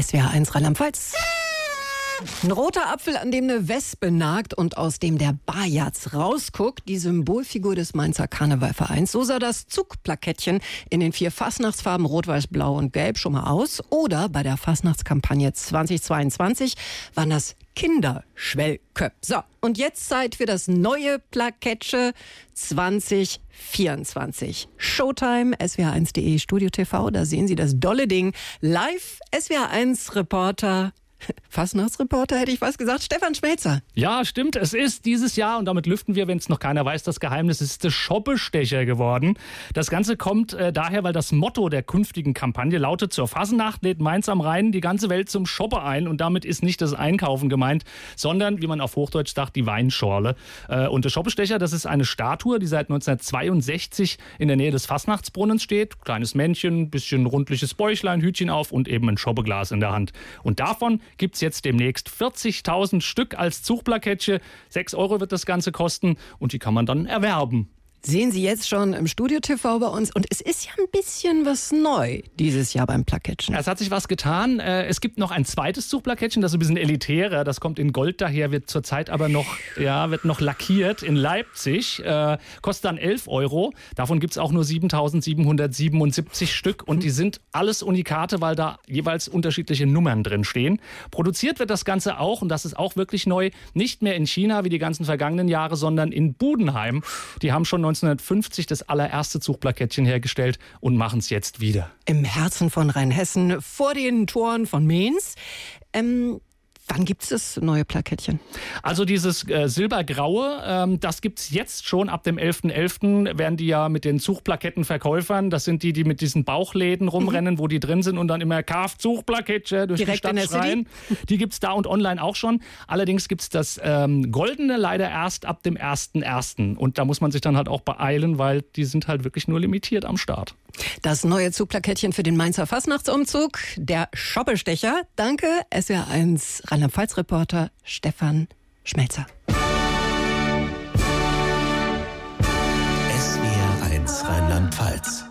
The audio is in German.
SWR1 Rheinland-Pfalz. Ein roter Apfel, an dem eine Wespe nagt und aus dem der Bajaz rausguckt, die Symbolfigur des Mainzer Karnevalvereins. So sah das Zugplakettchen in den 4 Fastnachtsfarben Rot, Weiß, Blau und Gelb schon mal aus. Oder bei der Fastnachtskampagne 2022 waren das Kinderschwellköpfe. So, und jetzt Zeit für das neue Plakettche 2024. Showtime, swr1.de, Studio TV, da sehen Sie das dolle Ding. Live, SWR1-Reporter, Fastnachtsreporter hätte ich fast gesagt, Stefan Schmelzer. Ja, stimmt. Es ist dieses Jahr, und damit lüften wir, wenn es noch keiner weiß, das Geheimnis, es ist der Schoppestecher geworden. Das Ganze kommt daher, weil das Motto der künftigen Kampagne lautet: Zur Fasnacht lädt Mainz am Rhein die ganze Welt zum Shoppe ein. Und damit ist nicht das Einkaufen gemeint, sondern, wie man auf Hochdeutsch sagt, die Weinschorle. Und der Schoppestecher, das ist eine Statue, die seit 1962 in der Nähe des Fastnachtsbrunnens steht. Kleines Männchen, bisschen rundliches Bäuchlein, Hütchen auf und eben ein Schoppeglas in der Hand. Und davon gibt es jetzt demnächst 40.000 Stück als Zugplakettche. 6 € wird das Ganze kosten und die kann man dann erwerben. Sehen Sie jetzt schon im Studio TV bei uns. Und es ist ja ein bisschen was neu dieses Jahr beim Plakettchen. Es hat sich was getan. Es gibt noch ein zweites Zugplakettchen, das ist ein bisschen elitärer. Das kommt in Gold daher, wird zurzeit aber noch, wird noch lackiert in Leipzig. Kostet dann 11 €. Davon gibt es auch nur 7.777 Stück. Und die sind alles Unikate, weil da jeweils unterschiedliche Nummern drin stehen. Produziert wird das Ganze auch, und das ist auch wirklich neu, nicht mehr in China wie die ganzen vergangenen Jahre, sondern in Budenheim. Die haben schon 1950 das allererste Zugplakettchen hergestellt und machen es jetzt wieder. Im Herzen von Rheinhessen, vor den Toren von Mainz. Wann gibt es das neue Plakettchen? Also dieses silbergraue, das gibt es jetzt schon. Ab dem 11.11. werden die ja mit den Zugplakettenverkäufern, das sind die mit diesen Bauchläden rumrennen, wo die drin sind und dann immer Kauf Zugplakettchen durch direkt die Stadt schreien. Die gibt es da und online auch schon. Allerdings gibt es das goldene leider erst ab dem 1.1. Und da muss man sich dann halt auch beeilen, weil die sind halt wirklich nur limitiert am Start. Das neue Zugplakettchen für den Mainzer Fastnachtsumzug, der Schoppestecher. Danke, SWR1 Rheinland-Pfalz-Reporter Stefan Schmelzer. SWR1 Rheinland-Pfalz.